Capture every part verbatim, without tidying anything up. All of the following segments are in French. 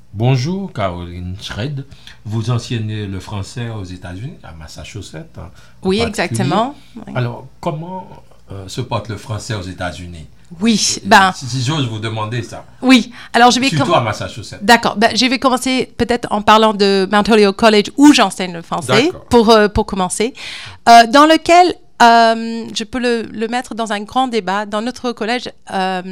Bonjour Caroline Schred, vous enseignez le français aux États-Unis, à Massachusetts en Oui, particulier. exactement. Oui. Alors, comment euh, se porte le français aux États-Unis? Oui, ben, Si, si j'ose vous demander ça, oui. Alors, je vais surtout com- à Massachusetts. D'accord. Ben, je vais commencer peut-être en parlant de Mount Holyoke College où j'enseigne le français D'accord. pour, euh, pour commencer, euh, dans lequel euh, je peux le, le mettre dans un grand débat. Dans notre collège, euh,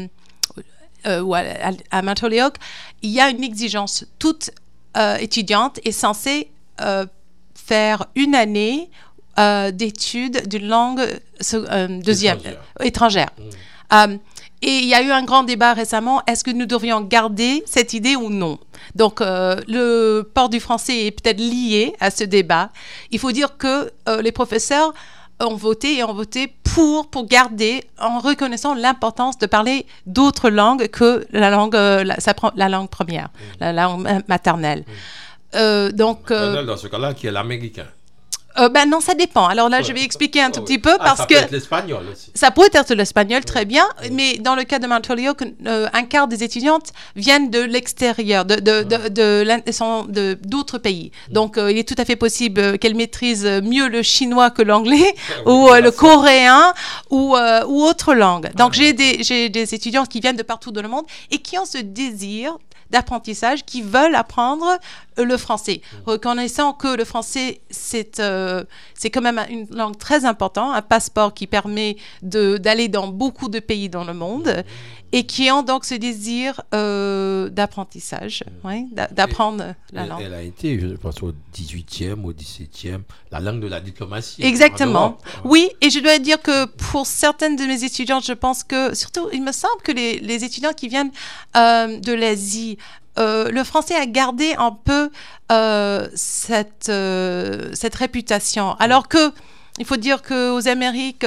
euh, ou à, à, à Mount Holyoke, il y a une exigence. Toute euh, étudiante est censée euh, faire une année euh, d'études d'une langue euh, deuxième, Étrangère. euh, étrangère. Mmh. Euh, et il y a eu un grand débat récemment, est-ce que nous devrions garder cette idée ou non? Donc, euh, le port du français est peut-être lié à ce débat. Il faut dire que euh, les professeurs ont voté et ont voté pour, pour garder, en reconnaissant l'importance de parler d'autres langues que la langue, euh, la, ça prend, la langue première, mmh. la langue maternelle. Mmh. Euh, donc, maternelle, euh, dans ce cas-là, qui est l'américain. Euh, ben non, ça dépend. Alors là, ouais. je vais expliquer un tout oh, petit oui. peu ah, parce ça que peut être l'espagnol aussi. Ça peut être l'espagnol, très oui. bien, oui. mais dans le cas de Mount Holyoke, euh, un quart des étudiantes viennent de l'extérieur, de, de, de, de, de, d'autres pays. Oui. Donc, euh, il est tout à fait possible qu'elles maîtrisent mieux le chinois que l'anglais, oui, ou euh, le ça. coréen, ou, euh, ou autre langue. Donc, ah, j'ai, des, j'ai des étudiantes qui viennent de partout dans le monde et qui ont ce désir d'apprentissage, qui veulent apprendre le français, mmh. reconnaissant que le français, c'est, euh, c'est quand même une langue très importante, un passeport qui permet de, d'aller dans beaucoup de pays dans le monde, mmh. et qui ont donc ce désir euh, d'apprentissage, mmh. oui, d'apprendre et, la elle, langue. Elle a été, je pense, au dix-huitième, au dix-septième, la langue de la diplomatie. Exactement. Oui, et je dois dire que pour certaines de mes étudiantes, je pense que, surtout, il me semble que les, les étudiants qui viennent euh, de l'Asie, Euh, le français a gardé un peu euh, cette, euh, cette réputation. Alors que, il faut dire qu'aux Amériques,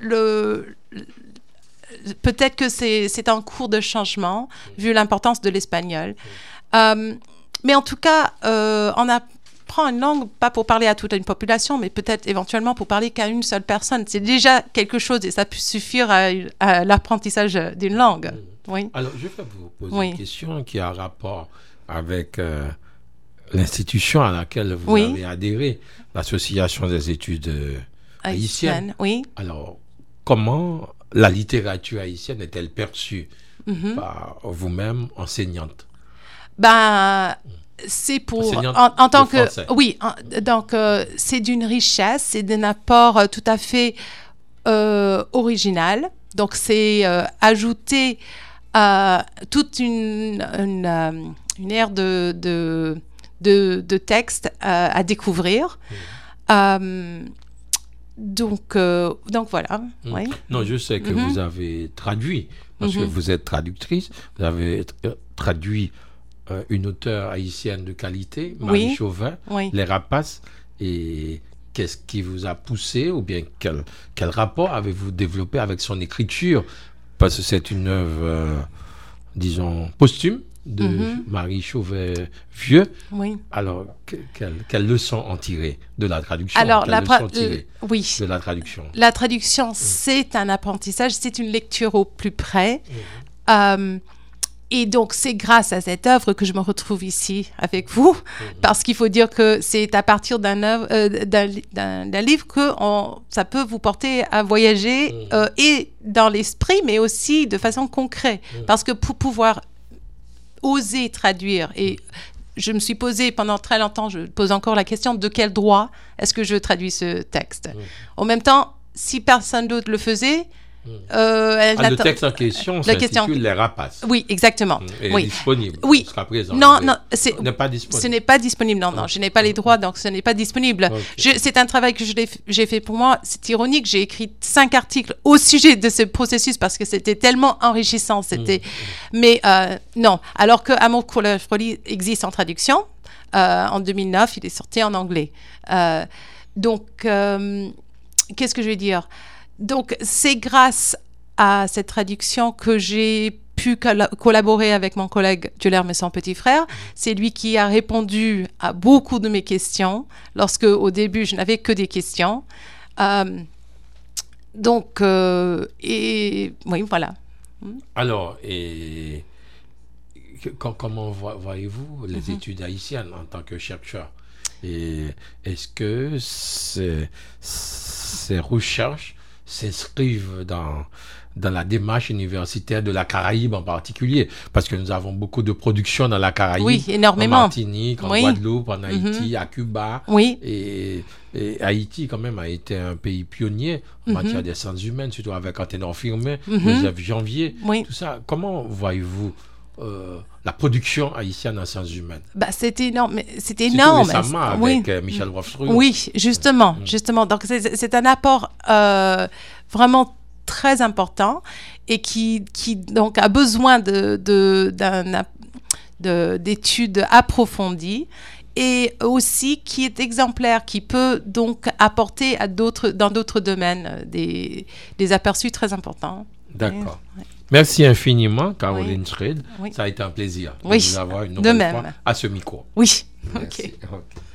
le, le, peut-être que c'est, c'est en cours de changement, vu l'importance de l'espagnol. Euh, mais en tout cas, euh, on apprend une langue, pas pour parler à toute une population, mais peut-être éventuellement pour parler qu'à une seule personne. C'est déjà quelque chose et ça peut suffire à, à l'apprentissage d'une langue. Oui. Alors, je vais vous poser oui. une question qui a un rapport avec euh, l'institution à laquelle vous oui. avez adhéré, l'Association des études euh, haïtiennes. Haïtienne, oui. Alors, comment la littérature haïtienne est-elle perçue mm-hmm. par vous-même, enseignante? Ben, c'est pour... Enseignante en, en tant que... français. Oui, en, donc euh, c'est d'une richesse, c'est d'un apport euh, tout à fait euh, original. Donc, c'est euh, ajouter euh, toute une, une, euh, une ère de, de, de, de textes euh, à découvrir. Mmh. Euh, donc, euh, donc, voilà. Mmh. Oui. Non, je sais que mmh. vous avez traduit, parce mmh. que vous êtes traductrice, vous avez traduit euh, une auteure haïtienne de qualité, Marie oui. Chauvin, oui. Les Rapaces, et... Qu'est-ce qui vous a poussé ou bien quel, quel rapport avez-vous développé avec son écriture? Parce que c'est une œuvre, euh, disons, posthume de mm-hmm. Marie Chauvet-Vieux. Oui. Alors, que, quelle, quelle leçon en tirer de la traduction? Alors, quelle la, leçon tirer euh, oui. de la traduction? La traduction, mm. c'est un apprentissage, c'est une lecture au plus près. Mm-hmm. Euh, Et donc, c'est grâce à cette œuvre que je me retrouve ici avec vous, mmh. parce qu'il faut dire que c'est à partir d'un, œuvre, euh, d'un, d'un, d'un livre que on, ça peut vous porter à voyager, mmh. euh, et dans l'esprit, mais aussi de façon concrète. Mmh. Parce que pour pouvoir oser traduire, et je me suis posé pendant très longtemps, je pose encore la question, de quel droit est-ce que je traduis ce texte? Mmh. En même temps, si personne d'autre le faisait, Euh, ah, le texte en question la s'intitule question... Les Rapaces. Oui, exactement. Et oui. est disponible oui. jusqu'à présent. Non, non, c'est... n'est pas disponible. Ce n'est pas disponible. Non, non, je n'ai pas les droits, donc ce n'est pas disponible. Okay. Je, c'est un travail que je l'ai, j'ai fait pour moi. C'est ironique. J'ai écrit cinq articles au sujet de ce processus parce que c'était tellement enrichissant. C'était, mmh. mais euh, non. Alors que Amour, couleur, folie existe en traduction. Euh, en deux mille neuf, il est sorti en anglais. Euh, donc, euh, qu'est-ce que je vais dire? Donc, c'est grâce à cette traduction que j'ai pu col- collaborer avec mon collègue Dulerme et son petit frère. C'est lui qui a répondu à beaucoup de mes questions, lorsque, au début, je n'avais que des questions. Euh, donc, euh, et oui, voilà. Alors, et que, comment voyez-vous les mm-hmm. études haïtiennes en tant que chercheur? Et est-ce que ces, ces recherches s'inscrivent dans, dans la démarche universitaire de la Caraïbe en particulier? Parce que nous avons beaucoup de productions dans la Caraïbe. Oui, énormément. En Martinique, en oui. Guadeloupe, en Haïti, mm-hmm. à Cuba. Oui. Et, et Haïti, quand même, a été un pays pionnier en mm-hmm. matière des sciences humaines, surtout avec Anténor Firmin, mm-hmm. le neuf janvier. Oui. Tout ça. Comment voyez-vous Euh, la production haïtienne en sciences humaines? Bah, c'était énorme. C'était énorme. Récemment avec oui. euh, Michel Roufstruy. Oui, justement, mmh. justement. Donc c'est, c'est un apport euh, vraiment très important et qui, qui donc a besoin de, de, d'un, de, d'études approfondies et aussi qui est exemplaire, qui peut donc apporter à d'autres, dans d'autres domaines des, des aperçus très importants. D'accord. Et, ouais. Merci infiniment, Caroline oui. Schrid. Oui. Ça a été un plaisir de oui. vous avoir une nouvelle nouvelle fois à ce micro. Oui. Merci. Okay. Okay.